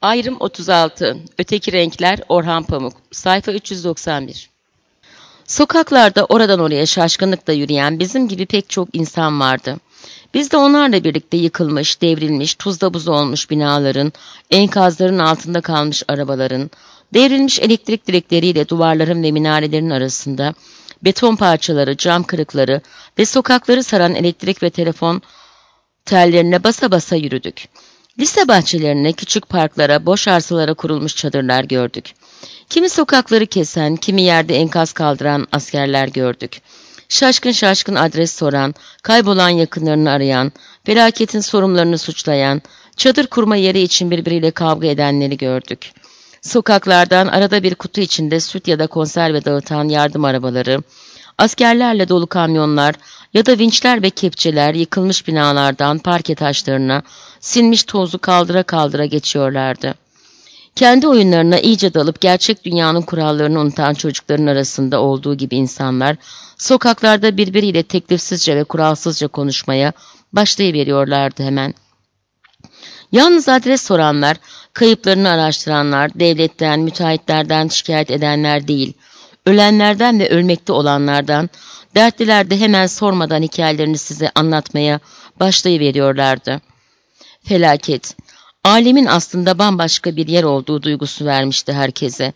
Ayrım 36. Öteki Renkler Orhan Pamuk. Sayfa 391. Sokaklarda oradan oraya şaşkınlıkla yürüyen bizim gibi pek çok insan vardı. Biz de onlarla birlikte yıkılmış, devrilmiş, tuzla buz olmuş binaların, enkazların altında kalmış arabaların, devrilmiş elektrik direkleriyle duvarların ve minarelerin arasında, beton parçaları, cam kırıkları ve sokakları saran elektrik ve telefon tellerine basa basa yürüdük. Lise bahçelerine, küçük parklara, boş arsalara kurulmuş çadırlar gördük. Kimi sokakları kesen, kimi yerde enkaz kaldıran askerler gördük. Şaşkın şaşkın adres soran, kaybolan yakınlarını arayan, felaketin sorumlularını suçlayan, çadır kurma yeri için birbiriyle kavga edenleri gördük. Sokaklardan arada bir kutu içinde süt ya da konserve dağıtan yardım arabaları, askerlerle dolu kamyonlar ya da vinçler ve kepçeler yıkılmış binalardan parke taşlarına, sinmiş tozu kaldıra kaldıra geçiyorlardı. Kendi oyunlarına iyice dalıp gerçek dünyanın kurallarını unutan çocukların arasında olduğu gibi insanlar, sokaklarda birbiriyle teklifsizce ve kuralsızca konuşmaya başlayıveriyorlardı hemen. Yalnız adres soranlar, kayıplarını araştıranlar, devletten, müteahhitlerden şikayet edenler değil, ölenlerden ve ölmekte olanlardan, dertliler de hemen sormadan hikayelerini size anlatmaya başlayıveriyorlardı. Felaket, alemin aslında bambaşka bir yer olduğu duygusu vermişti herkese.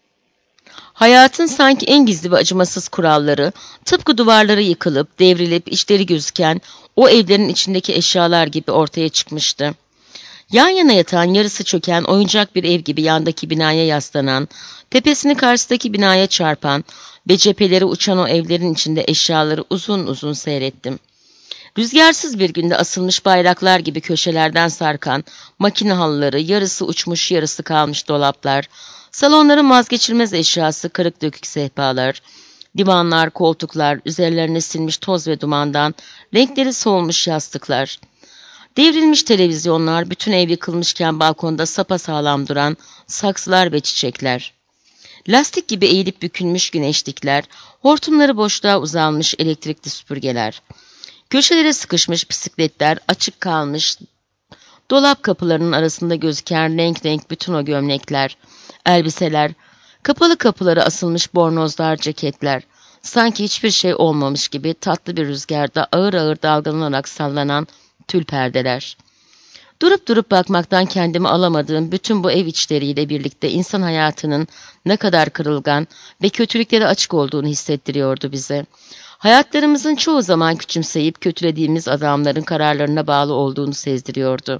Hayatın sanki en gizli ve acımasız kuralları, tıpkı duvarları yıkılıp, devrilip, içleri gözüken o evlerin içindeki eşyalar gibi ortaya çıkmıştı. Yan yana yatan, yarısı çöken, oyuncak bir ev gibi yandaki binaya yaslanan, tepesini karşıdaki binaya çarpan ve cepheleri uçan o evlerin içinde eşyaları uzun uzun seyrettim. Rüzgarsız bir günde asılmış bayraklar gibi köşelerden sarkan makine halıları, yarısı uçmuş yarısı kalmış dolaplar, salonların vazgeçilmez eşyası kırık dökük sehpalar, divanlar, koltuklar, üzerlerine silmiş toz ve dumandan renkleri solmuş yastıklar, devrilmiş televizyonlar, bütün ev yıkılmışken balkonda sapasağlam duran saksılar ve çiçekler, lastik gibi eğilip bükülmüş güneşlikler, hortumları boşluğa uzanmış elektrikli süpürgeler, köşelere sıkışmış bisikletler, açık kalmış dolap kapılarının arasında gözüken renk renk bütün o gömlekler, elbiseler, kapalı kapıları asılmış bornozlar, ceketler, sanki hiçbir şey olmamış gibi tatlı bir rüzgarda ağır ağır dalgalanarak sallanan tül perdeler. Durup durup bakmaktan kendimi alamadığım bütün bu ev içleriyle birlikte insan hayatının ne kadar kırılgan ve kötülüklere açık olduğunu hissettiriyordu bize. Hayatlarımızın çoğu zaman küçümseyip kötülediğimiz adamların kararlarına bağlı olduğunu sezdiriyordu.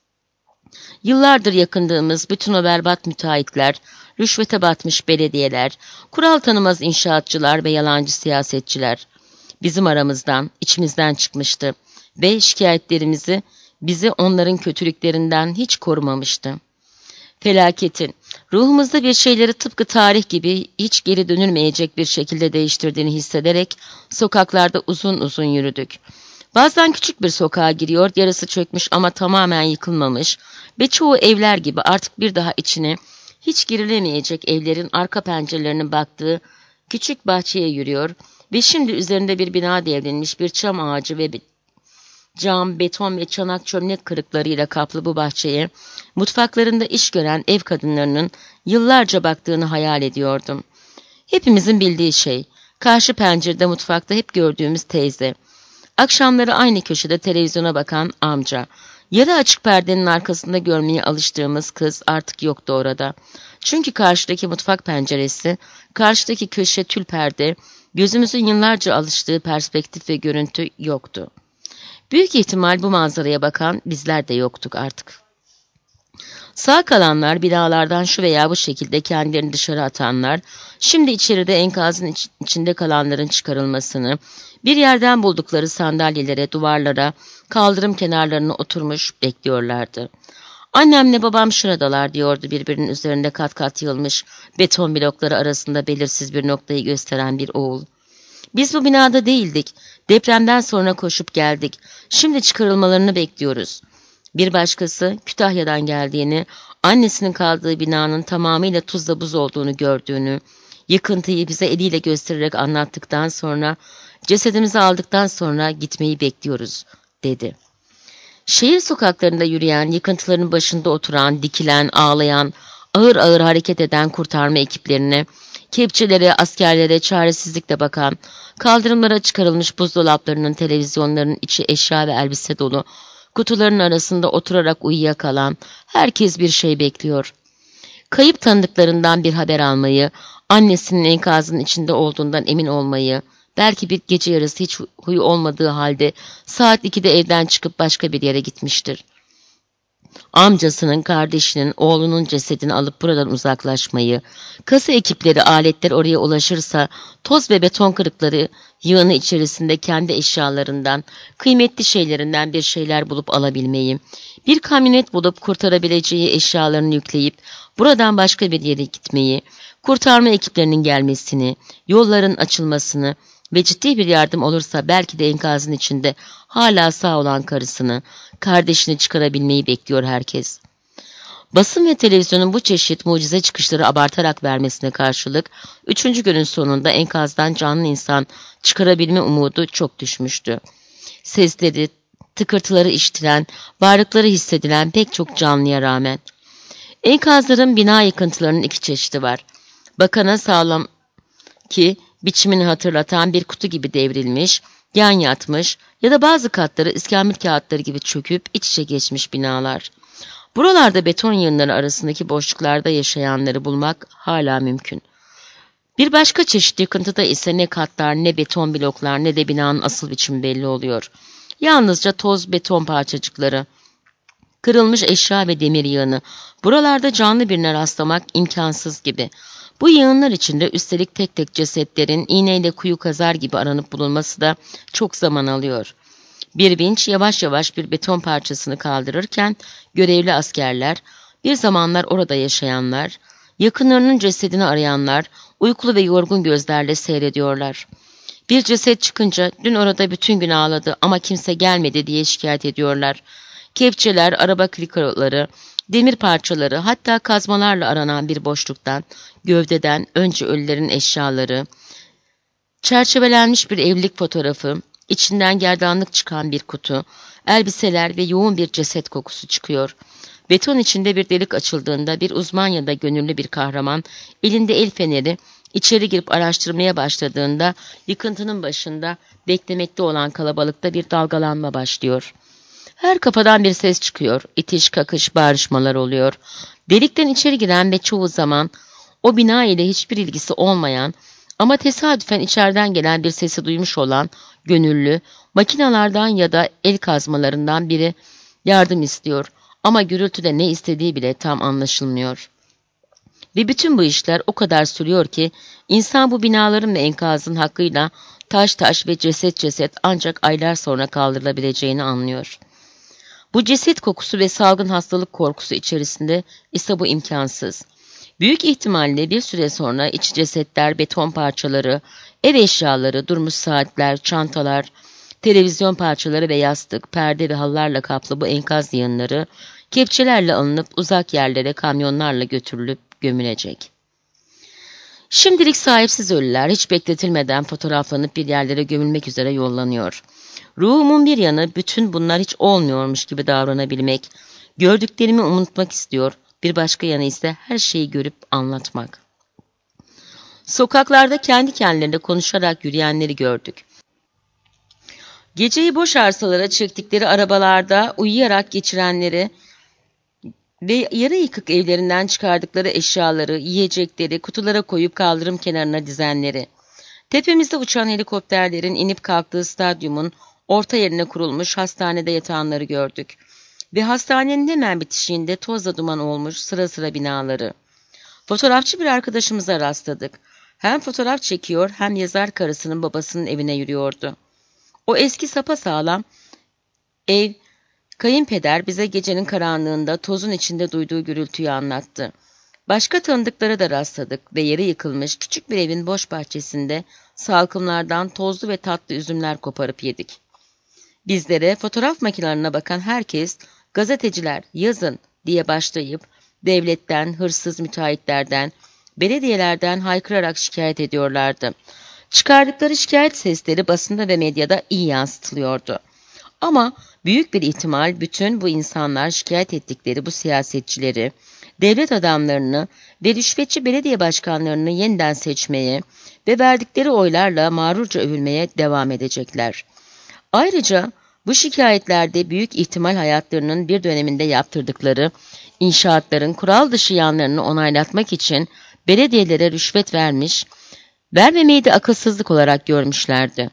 Yıllardır yakındığımız bütün o berbat müteahhitler, rüşvete batmış belediyeler, kural tanımaz inşaatçılar ve yalancı siyasetçiler bizim aramızdan, içimizden çıkmıştı ve şikayetlerimizi bizi onların kötülüklerinden hiç korumamıştı. Felaketin, ruhumuzda bir şeyleri tıpkı tarih gibi hiç geri dönülmeyecek bir şekilde değiştirdiğini hissederek sokaklarda uzun uzun yürüdük. Bazen küçük bir sokağa giriyor, yarısı çökmüş ama tamamen yıkılmamış ve çoğu evler gibi artık bir daha içine hiç girilemeyecek evlerin arka pencerelerinin baktığı küçük bahçeye yürüyor ve şimdi üzerinde bir bina devrilmiş bir çam ağacı ve cam, beton ve çanak çömlek kırıklarıyla kaplı bu bahçeye, mutfaklarında iş gören ev kadınlarının yıllarca baktığını hayal ediyordum. Hepimizin bildiği şey, karşı pencerede mutfakta hep gördüğümüz teyze, akşamları aynı köşede televizyona bakan amca, yarı açık perdenin arkasında görmeye alıştığımız kız artık yoktu orada. Çünkü karşıdaki mutfak penceresi, karşıdaki köşe tül perde, gözümüzün yıllarca alıştığı perspektif ve görüntü yoktu. Büyük ihtimal bu manzaraya bakan bizler de yoktuk artık. Sağ kalanlar, binalardan şu veya bu şekilde kendilerini dışarı atanlar, şimdi içeride enkazın içinde kalanların çıkarılmasını, bir yerden buldukları sandalyelere, duvarlara, kaldırım kenarlarına oturmuş bekliyorlardı. Annemle babam şuradalar diyordu birbirinin üzerinde kat kat yığılmış beton blokları arasında belirsiz bir noktayı gösteren bir oğul. Biz bu binada değildik. Depremden sonra koşup geldik. Şimdi çıkarılmalarını bekliyoruz. Bir başkası Kütahya'dan geldiğini, annesinin kaldığı binanın tamamıyla tuzla buz olduğunu gördüğünü, yıkıntıyı bize eliyle göstererek anlattıktan sonra, cesedimizi aldıktan sonra gitmeyi bekliyoruz, dedi. Şehir sokaklarında yürüyen, yıkıntıların başında oturan, dikilen, ağlayan, ağır ağır hareket eden kurtarma ekiplerine, kepçelere, askerlere çaresizlikle bakan, kaldırımlara çıkarılmış buzdolaplarının, televizyonların içi eşya ve elbise dolu, kutuların arasında oturarak uyuyakalan, herkes bir şey bekliyor. Kayıp tanıdıklarından bir haber almayı, annesinin enkazın içinde olduğundan emin olmayı, belki bir gece yarısı hiç huyu olmadığı halde saat 2'de evden çıkıp başka bir yere gitmiştir. Amcasının, kardeşinin, oğlunun cesedini alıp buradan uzaklaşmayı, kasa ekipleri, aletler oraya ulaşırsa toz ve beton kırıkları yığını içerisinde kendi eşyalarından, kıymetli şeylerinden bir şeyler bulup alabilmeyi, bir kamyonet bulup kurtarabileceği eşyalarını yükleyip buradan başka bir yere gitmeyi, kurtarma ekiplerinin gelmesini, yolların açılmasını ve ciddi bir yardım olursa belki de enkazın içinde hala sağ olan karısını, kardeşini çıkarabilmeyi bekliyor herkes. Basın ve televizyonun bu çeşit mucize çıkışları abartarak vermesine karşılık, 3. günün sonunda enkazdan canlı insan çıkarabilme umudu çok düşmüştü. Sesleri, tıkırtıları işitilen, bağırıkları hissedilen pek çok canlıya rağmen. Enkazların bina yıkıntılarının 2 çeşidi var. Bakana sağlam ki biçimini hatırlatan bir kutu gibi devrilmiş, yan yatmış ya da bazı katları iskambil kağıtları gibi çöküp iç içe geçmiş binalar. Buralarda beton yığınları arasındaki boşluklarda yaşayanları bulmak hala mümkün. Bir başka çeşit yıkıntıda ise ne katlar, ne beton bloklar, ne de binanın asıl biçimi belli oluyor. Yalnızca toz beton parçacıkları, kırılmış eşya ve demir yığını. Buralarda canlı birine rastlamak imkansız gibi. Bu yığınlar içinde üstelik tek tek cesetlerin iğneyle kuyu kazar gibi aranıp bulunması da çok zaman alıyor. Bir vinç yavaş yavaş bir beton parçasını kaldırırken görevli askerler, bir zamanlar orada yaşayanlar, yakınlarının cesedini arayanlar, uykulu ve yorgun gözlerle seyrediyorlar. Bir ceset çıkınca dün orada bütün gün ağladı ama kimse gelmedi diye şikayet ediyorlar. Kepçeler, araba krikoları, demir parçaları, hatta kazmalarla aranan bir boşluktan, gövdeden önce ölülerin eşyaları, çerçevelenmiş bir evlilik fotoğrafı, içinden gerdanlık çıkan bir kutu, elbiseler ve yoğun bir ceset kokusu çıkıyor. Beton içinde bir delik açıldığında bir uzman ya da gönüllü bir kahraman, elinde el feneri, içeri girip araştırmaya başladığında yıkıntının başında beklemekte olan kalabalıkta bir dalgalanma başlıyor. Her kafadan bir ses çıkıyor, itiş kakış bağırışmalar oluyor. Delikten içeri giren ve çoğu zaman o bina ile hiçbir ilgisi olmayan ama tesadüfen içeriden gelen bir sesi duymuş olan gönüllü, makinalardan ya da el kazmalarından biri yardım istiyor ama gürültüde ne istediği bile tam anlaşılmıyor. Ve bütün bu işler o kadar sürüyor ki insan bu binaların ve enkazın hakkıyla taş taş ve ceset ceset ancak aylar sonra kaldırılabileceğini anlıyor. Bu ceset kokusu ve salgın hastalık korkusu içerisinde ise bu imkansız. Büyük ihtimalle bir süre sonra iç cesetler, beton parçaları, ev eşyaları, durmuş saatler, çantalar, televizyon parçaları ve yastık, perde ve halılarla kaplı bu enkaz yığınları kepçelerle alınıp uzak yerlere kamyonlarla götürülüp gömülecek. Şimdilik sahipsiz ölüler hiç bekletilmeden fotoğraflanıp bir yerlere gömülmek üzere yollanıyor. Ruhumun bir yanı bütün bunlar hiç olmuyormuş gibi davranabilmek, gördüklerimi unutmak istiyor, bir başka yanı ise her şeyi görüp anlatmak. Sokaklarda kendi kendilerine konuşarak yürüyenleri gördük. Geceyi boş arsalara çektikleri arabalarda uyuyarak geçirenleri ve yarı yıkık evlerinden çıkardıkları eşyaları, yiyecekleri kutulara koyup kaldırım kenarına dizenleri. Tepemizde uçan helikopterlerin inip kalktığı stadyumun orta yerine kurulmuş hastanede yatanları gördük. Ve hastanenin hemen bitişiğinde tozla duman olmuş sıra sıra binaları. Fotoğrafçı bir arkadaşımıza rastladık. Hem fotoğraf çekiyor hem yazar karısının babasının evine yürüyordu. O eski sapasağlam ev, kayınpeder bize gecenin karanlığında tozun içinde duyduğu gürültüyü anlattı. Başka tanıdıklara da rastladık ve yeri yıkılmış küçük bir evin boş bahçesinde salkımlardan tozlu ve tatlı üzümler koparıp yedik. Bizlere fotoğraf makinelerine bakan herkes, gazeteciler yazın diye başlayıp devletten, hırsız müteahhitlerden, belediyelerden haykırarak şikayet ediyorlardı. Çıkardıkları şikayet sesleri basında ve medyada iyi yansıtılıyordu. Ama Büyük bir ihtimal bütün bu insanlar şikayet ettikleri bu siyasetçileri, devlet adamlarını ve rüşvetçi belediye başkanlarını yeniden seçmeye ve verdikleri oylarla mağrurca övülmeye devam edecekler. Ayrıca bu şikayetlerde büyük ihtimal hayatlarının bir döneminde yaptırdıkları inşaatların kural dışı yanlarını onaylatmak için belediyelere rüşvet vermemeyi de akılsızlık olarak görmüşlerdi.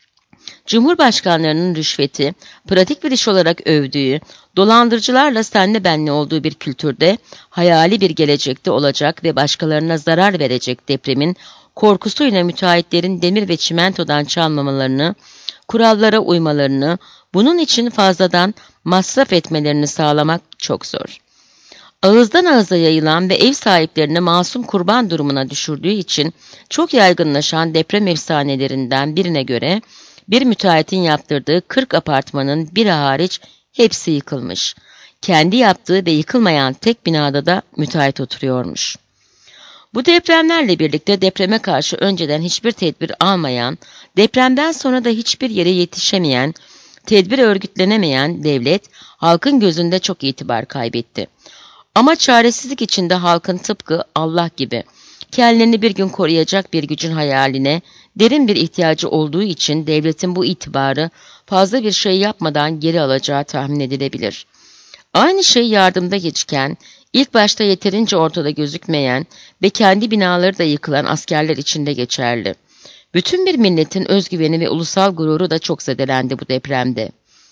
Cumhurbaşkanlarının rüşveti, pratik bir iş olarak övdüğü, dolandırıcılarla senle benli olduğu bir kültürde, hayali bir gelecekte olacak ve başkalarına zarar verecek depremin korkusuyla müteahhitlerin demir ve çimentodan çalmamalarını, kurallara uymalarını, bunun için fazladan masraf etmelerini sağlamak çok zor. Ağızdan ağıza yayılan ve ev sahiplerini masum kurban durumuna düşürdüğü için çok yaygınlaşan deprem efsanelerinden birine göre, bir müteahhitin yaptırdığı 40 apartmanın biri hariç hepsi yıkılmış. Kendi yaptığı ve yıkılmayan tek binada da müteahhit oturuyormuş. Bu depremlerle birlikte depreme karşı önceden hiçbir tedbir almayan, depremden sonra da hiçbir yere yetişemeyen, tedbir örgütlenemeyen devlet, halkın gözünde çok itibar kaybetti. Ama çaresizlik içinde halkın tıpkı Allah gibi, kendilerini bir gün koruyacak bir gücün hayaline derin bir ihtiyacı olduğu için devletin bu itibarı fazla bir şey yapmadan geri alacağı tahmin edilebilir. Aynı şey yardımda geciken, ilk başta yeterince ortada gözükmeyen ve kendi binaları da yıkılan askerler için de geçerli. Bütün bir milletin özgüveni ve ulusal gururu da çok zedelendi bu depremde.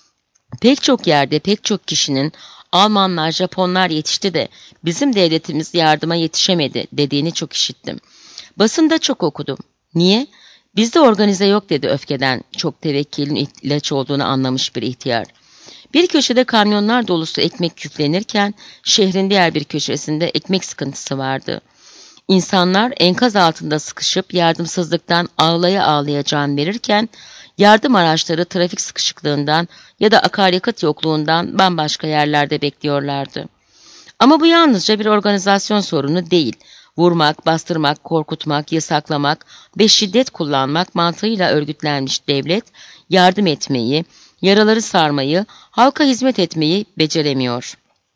Pek çok yerde pek çok kişinin Almanlar, Japonlar yetişti de bizim devletimiz yardıma yetişemedi dediğini çok işittim. Basında çok okudum. Niye? Bizde organize yok dedi öfkeden, çok tevekkilin ilaç olduğunu anlamış bir ihtiyar. Bir köşede kamyonlar dolusu ekmek yüklenirken şehrin diğer bir köşesinde ekmek sıkıntısı vardı. İnsanlar enkaz altında sıkışıp yardımsızlıktan ağlaya ağlaya can verirken yardım araçları trafik sıkışıklığından ya da akaryakıt yokluğundan bambaşka yerlerde bekliyorlardı. Ama bu yalnızca bir organizasyon sorunu değil. Vurmak, bastırmak, korkutmak, yasaklamak ve şiddet kullanmak mantığıyla örgütlenmiş devlet, yardım etmeyi, yaraları sarmayı, halka hizmet etmeyi beceremiyor.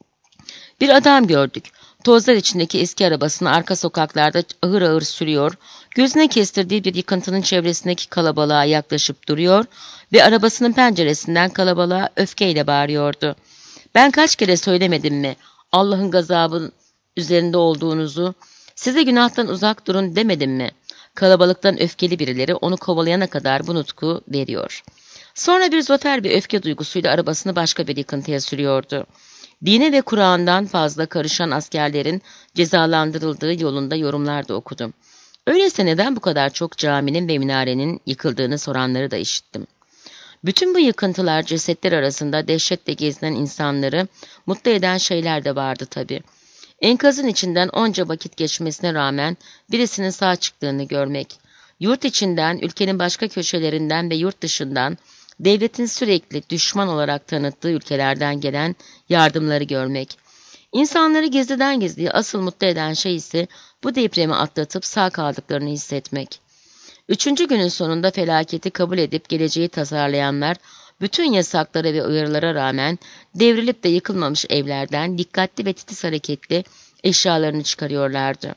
Bir adam gördük. Tozlar içindeki eski arabasını arka sokaklarda ağır ağır sürüyor, gözüne kestirdiği bir yıkıntının çevresindeki kalabalığa yaklaşıp duruyor ve arabasının penceresinden kalabalığa öfkeyle bağırıyordu. Ben kaç kere söylemedim mi Allah'ın gazabının üzerinde olduğunuzu, size günahtan uzak durun demedim mi? Kalabalıktan öfkeli birileri onu kovalayana kadar bu nutku veriyor. Sonra bir zoter bir öfke duygusuyla arabasını başka bir yıkıntıya sürüyordu. Dine ve Kur'an'dan fazla karışan askerlerin cezalandırıldığı yolunda yorumlar da okudum. Öyleyse neden bu kadar çok caminin ve minarenin yıkıldığını soranları da işittim. Bütün bu yıkıntılar cesetler arasında dehşetle gezinen insanları mutlu eden şeyler de vardı tabii. Enkazın içinden onca vakit geçmesine rağmen birisinin sağ çıktığını görmek, yurt içinden, ülkenin başka köşelerinden ve yurt dışından, devletin sürekli düşman olarak tanıttığı ülkelerden gelen yardımları görmek. İnsanları gizliden gizliye asıl mutlu eden şey ise bu depremi atlatıp sağ kaldıklarını hissetmek. 3. günün sonunda felaketi kabul edip geleceği tasarlayanlar, bütün yasaklara ve uyarılara rağmen devrilip de yıkılmamış evlerden dikkatli ve titiz hareketli eşyalarını çıkarıyorlardı.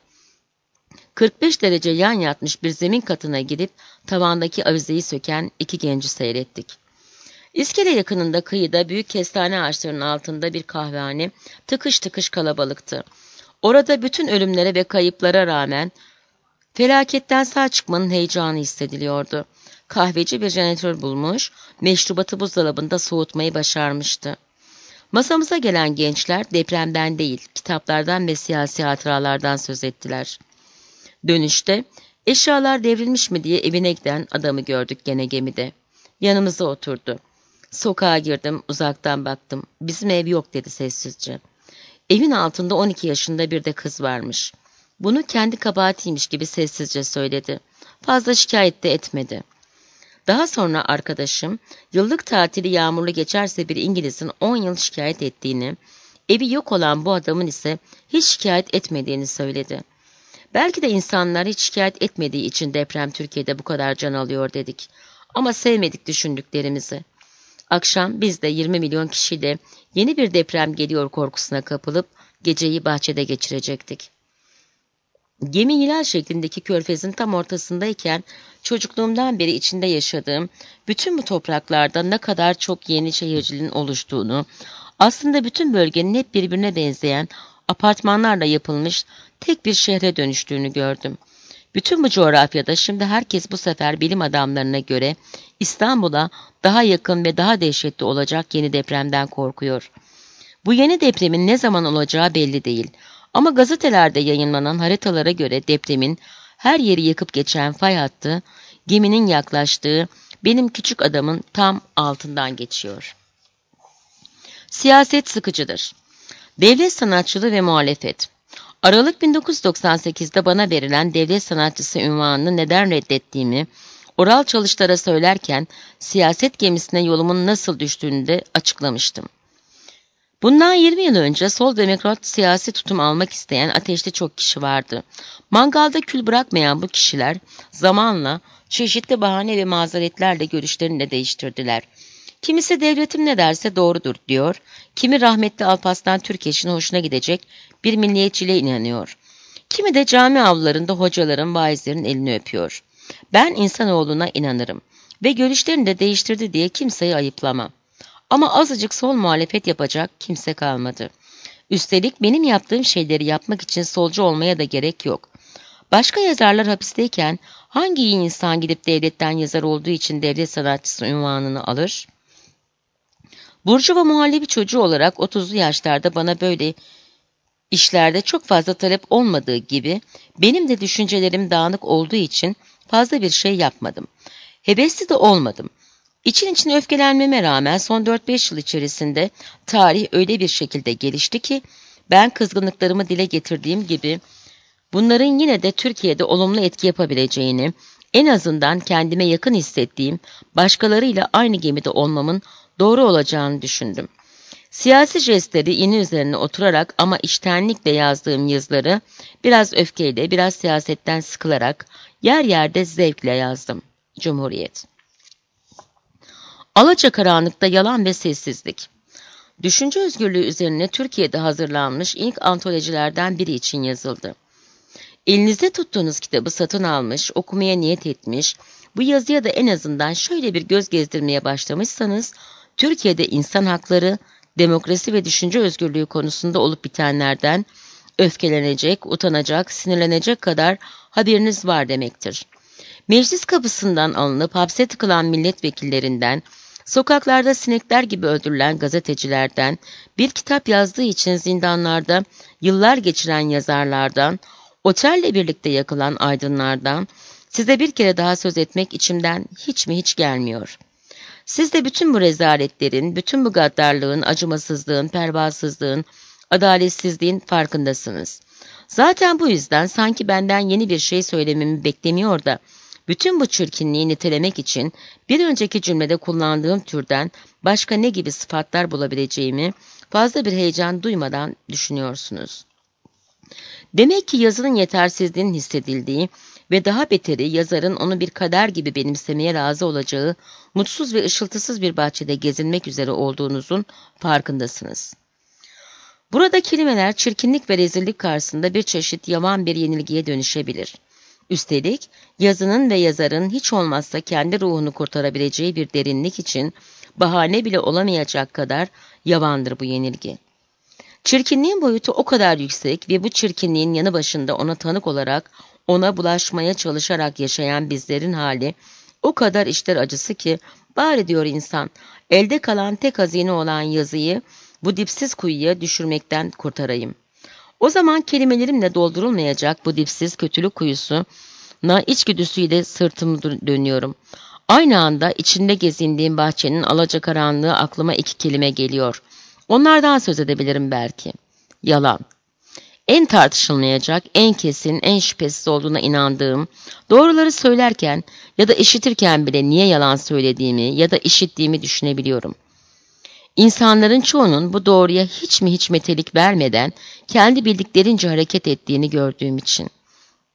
45 derece yan yatmış bir zemin katına gidip tavandaki avizeyi söken iki genci seyrettik. İskele yakınında kıyıda büyük kestane ağaçlarının altında bir kahvehane tıkış tıkış kalabalıktı. Orada bütün ölümlere ve kayıplara rağmen felaketten sağ çıkmanın heyecanı hissediliyordu. Kahveci bir jeneratör bulmuş, meşrubatı buzdolabında soğutmayı başarmıştı. Masamıza gelen gençler depremden değil, kitaplardan ve siyasi hatıralardan söz ettiler. Dönüşte eşyalar devrilmiş mi diye evine giden adamı gördük gene gemide. Yanımıza oturdu. Sokağa girdim, uzaktan baktım. Bizim ev yok dedi sessizce. Evin altında 12 yaşında bir de kız varmış. Bunu kendi kabahatiymiş gibi sessizce söyledi. Fazla şikayet de etmedi. Daha sonra arkadaşım, yıllık tatili yağmurlu geçerse bir İngiliz'in 10 yıl şikayet ettiğini, evi yok olan bu adamın ise hiç şikayet etmediğini söyledi. Belki de insanlar hiç şikayet etmediği için deprem Türkiye'de bu kadar can alıyor dedik. Ama sevmedik düşündüklerimizi. Akşam biz de 20 milyon kişiyle yeni bir deprem geliyor korkusuna kapılıp geceyi bahçede geçirecektik. Gemi hilal şeklindeki körfezin tam ortasındayken çocukluğumdan beri içinde yaşadığım bütün bu topraklarda ne kadar çok yeni şehirciliğin oluştuğunu, aslında bütün bölgenin hep birbirine benzeyen apartmanlarla yapılmış tek bir şehre dönüştüğünü gördüm. Bütün bu coğrafyada şimdi herkes bu sefer bilim adamlarına göre İstanbul'a daha yakın ve daha dehşetli olacak yeni depremden korkuyor. Bu yeni depremin ne zaman olacağı belli değil. Ama gazetelerde yayınlanan haritalara göre depremin her yeri yakıp geçen fay hattı, geminin yaklaştığı benim küçük adamın tam altından geçiyor. Siyaset sıkıcıdır. Devlet sanatçılığı ve muhalefet. Aralık 1998'de bana verilen devlet sanatçısı unvanını neden reddettiğimi, oral çalışlara söylerken siyaset gemisine yolumun nasıl düştüğünü de açıklamıştım. Bundan 20 yıl önce sol demokrat siyasi tutum almak isteyen ateşli çok kişi vardı. Mangalda kül bırakmayan bu kişiler zamanla çeşitli bahane ve mazeretlerle görüşlerini de değiştirdiler. Kimisi devletim ne derse doğrudur diyor, kimi rahmetli Alparslan Türkeş'in hoşuna gidecek bir milliyetçiliğe inanıyor. Kimi de cami avlularında hocaların, vaizlerin elini öpüyor. Ben insanoğluna inanırım ve görüşlerini de değiştirdi diye kimseyi ayıplamam. Ama azıcık sol muhalefet yapacak kimse kalmadı. Üstelik benim yaptığım şeyleri yapmak için solcu olmaya da gerek yok. Başka yazarlar hapisteyken hangi iyi insan gidip devletten yazar olduğu için devlet sanatçısı unvanını alır? Burjuva muhallebi çocuğu olarak 30'lu yaşlarda bana böyle işlerde çok fazla talep olmadığı gibi benim de düşüncelerim dağınık olduğu için fazla bir şey yapmadım. Hevesli de olmadım. İçin içine öfkelenmeme rağmen son 4-5 yıl içerisinde tarih öyle bir şekilde gelişti ki ben kızgınlıklarımı dile getirdiğim gibi bunların yine de Türkiye'de olumlu etki yapabileceğini, en azından kendime yakın hissettiğim başkalarıyla aynı gemide olmamın doğru olacağını düşündüm. Siyasi jestleri iğne üzerine oturarak ama içtenlikle yazdığım yazıları biraz öfkeyle, biraz siyasetten sıkılarak, yer yerde zevkle yazdım. Cumhuriyet. Alacakaranlıkta yalan ve sessizlik. Düşünce özgürlüğü üzerine Türkiye'de hazırlanmış ilk antolojilerden biri için yazıldı. Elinizde tuttuğunuz kitabı satın almış, okumaya niyet etmiş, bu yazıya da en azından şöyle bir göz gezdirmeye başlamışsanız, Türkiye'de insan hakları, demokrasi ve düşünce özgürlüğü konusunda olup bitenlerden öfkelenecek, utanacak, sinirlenecek kadar haberiniz var demektir. Meclis kapısından alınıp hapse tıkılan milletvekillerinden, sokaklarda sinekler gibi öldürülen gazetecilerden, bir kitap yazdığı için zindanlarda yıllar geçiren yazarlardan, otelle birlikte yakılan aydınlardan, size bir kere daha söz etmek içimden hiç mi hiç gelmiyor. Siz de bütün bu rezaletlerin, bütün bu gaddarlığın, acımasızlığın, pervasızlığın, adaletsizliğin farkındasınız. Zaten bu yüzden sanki benden yeni bir şey söylememi beklemiyor da, bütün bu çirkinliği nitelemek için bir önceki cümlede kullandığım türden başka ne gibi sıfatlar bulabileceğimi fazla bir heyecan duymadan düşünüyorsunuz. Demek ki yazının yetersizliğinin hissedildiği ve daha beteri yazarın onu bir kader gibi benimsemeye razı olacağı mutsuz ve ışıltısız bir bahçede gezinmek üzere olduğunuzun farkındasınız. Burada kelimeler çirkinlik ve rezillik karşısında bir çeşit yavan bir yenilgiye dönüşebilir. Üstelik yazının ve yazarın hiç olmazsa kendi ruhunu kurtarabileceği bir derinlik için bahane bile olamayacak kadar yavandır bu yenilgi. Çirkinliğin boyutu o kadar yüksek ve bu çirkinliğin yanı başında ona tanık olarak, ona bulaşmaya çalışarak yaşayan bizlerin hali o kadar içler acısı ki, bari diyor insan, elde kalan tek hazine olan yazıyı bu dipsiz kuyuya düşürmekten kurtarayım. O zaman kelimelerimle doldurulmayacak bu dipsiz kötülük kuyusuna içgüdüsüyle sırtımı dönüyorum. Aynı anda içinde gezindiğim bahçenin alacakaranlığı aklıma iki kelime geliyor. Onlardan söz edebilirim belki. Yalan. En tartışılmayacak, en kesin, en şüphesiz olduğuna inandığım, doğruları söylerken ya da işitirken bile niye yalan söylediğimi ya da işittiğimi düşünebiliyorum. İnsanların çoğunun bu doğruya hiç mi hiç metelik vermeden kendi bildiklerince hareket ettiğini gördüğüm için.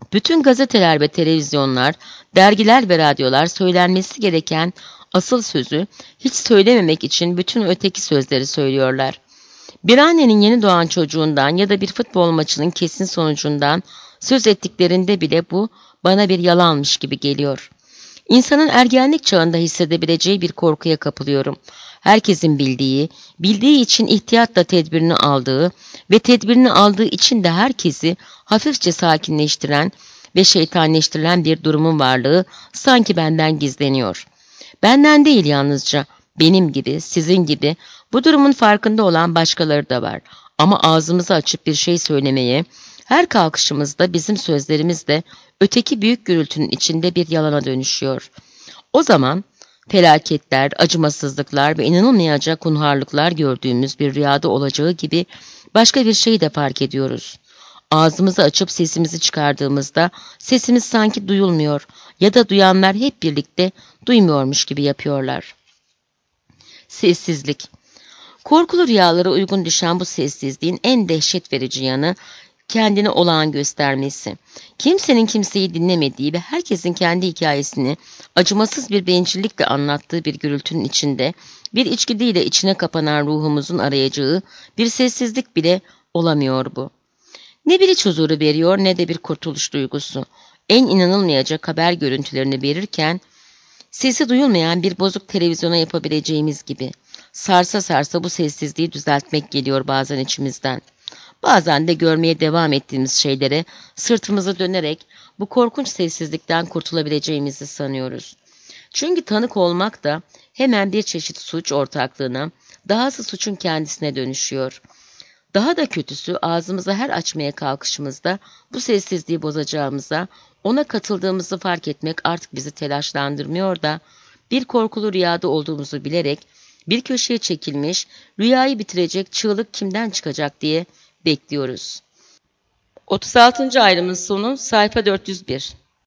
Bütün gazeteler ve televizyonlar, dergiler ve radyolar söylenmesi gereken asıl sözü hiç söylememek için bütün öteki sözleri söylüyorlar. Bir annenin yeni doğan çocuğundan ya da bir futbol maçının kesin sonucundan söz ettiklerinde bile bu bana bir yalanmış gibi geliyor. İnsanın ergenlik çağında hissedebileceği bir korkuya kapılıyorum. Herkesin bildiği için ihtiyatla tedbirini aldığı ve tedbirini aldığı için de herkesi hafifçe sakinleştiren ve şeytanleştirilen bir durumun varlığı sanki benden gizleniyor. Benden değil yalnızca, benim gibi, sizin gibi bu durumun farkında olan başkaları da var. Ama ağzımızı açıp bir şey söylemeye, her kalkışımızda bizim sözlerimiz de öteki büyük gürültünün içinde bir yalana dönüşüyor. O zaman felaketler, acımasızlıklar ve inanılmayacak hunharlıklar gördüğümüz bir rüyada olacağı gibi başka bir şeyi de fark ediyoruz. Ağzımızı açıp sesimizi çıkardığımızda sesimiz sanki duyulmuyor ya da duyanlar hep birlikte duymuyormuş gibi yapıyorlar. Sessizlik. Korkulu rüyalara uygun düşen bu sessizliğin en dehşet verici yanı kendini olağan göstermesi. Kimsenin kimseyi dinlemediği ve herkesin kendi hikayesini acımasız bir bencillikle anlattığı bir gürültünün içinde bir içgüdüyle içine kapanan ruhumuzun arayacağı bir sessizlik bile olamıyor bu. Ne bir iç huzuru veriyor ne de bir kurtuluş duygusu. En inanılmayacak haber görüntülerini verirken sesi duyulmayan bir bozuk televizyona yapabileceğimiz gibi sarsa sarsa bu sessizliği düzeltmek geliyor bazen içimizden. Bazen de görmeye devam ettiğimiz şeylere sırtımızı dönerek bu korkunç sessizlikten kurtulabileceğimizi sanıyoruz. Çünkü tanık olmak da hemen bir çeşit suç ortaklığına, dahası suçun kendisine dönüşüyor. Daha da kötüsü ağzımızı her açmaya kalkışımızda bu sessizliği bozacağımıza, ona katıldığımızı fark etmek artık bizi telaşlandırmıyor da bir korkulu rüyada olduğumuzu bilerek bir köşeye çekilmiş, rüyayı bitirecek çığlık kimden çıkacak diye bekliyoruz. 36. ayrımın sonu sayfa 401.